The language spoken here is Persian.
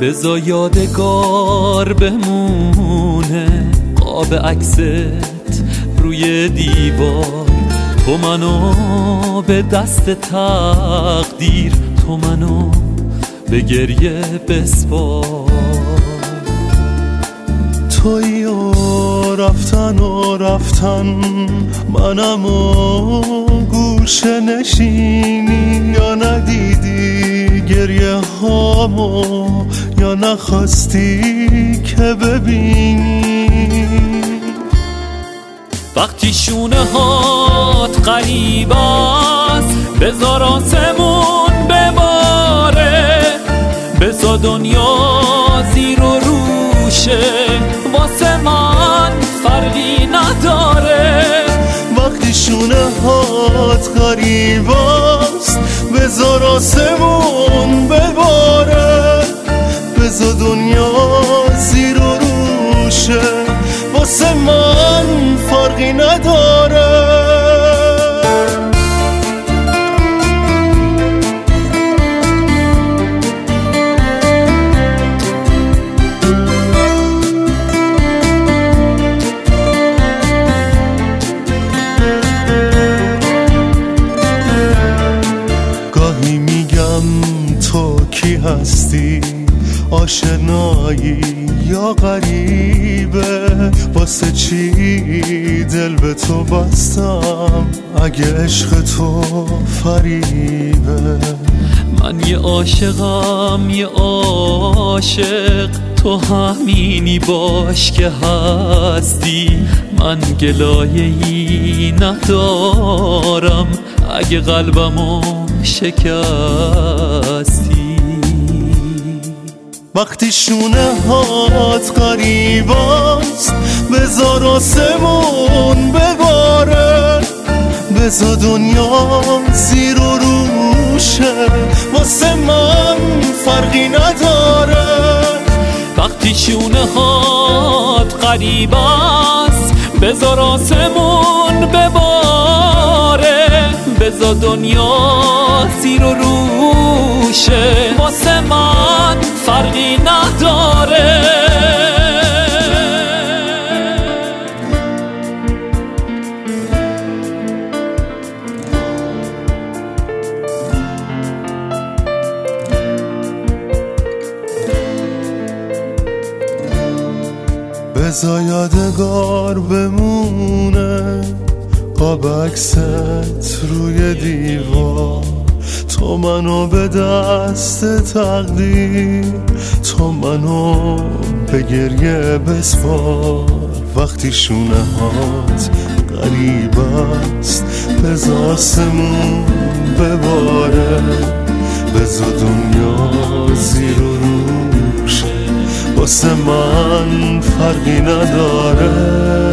بذار یادگار بمونه قاب عکست روی دیوار. تو منو به دست تقدیر، تو منو به گریه بسپار. تویی و رفتن منم و گوشه نشینی، یا ندیدی گریه هامو یا نخواستی که ببینی. وقتی شونه هات غریب است بذار آسمون بباره، بذار دنیا زیر و روشه واسه من فرقی نداره. وقتی شونه هات غریب است بذار آسمون بباره، بذار دنیا زیر و روشه واسه من فرقی نداره. گاهی میگم تو کی هستی، آشنایی یا غریبه، واسه چی دل به تو بستم اگه عشق تو فریبه. من یه عاشقم یه عاشق، تو همینی باش که هستی. من گلایه‌ای ندارم اگه قلبمو شکستی. وقتی شونه هات غریب است بذار آسمون بباره، بذار دنیا زیر و روشه واسه من فرقی نداره. وقتی شونه هات غریب است بذار آسمون بباره، بذار دنیا زیر و روشه واسه من فرقی نداره. بذار یادگار بمونه قاب عکست روی دیوار. تو منو به دست تقدیر، تو منو به گریه بسپار. وقتی شونه هات غریب است بذار آسمون بباره، بذار دنیا زیر و روشه واسه من فرقی نداره.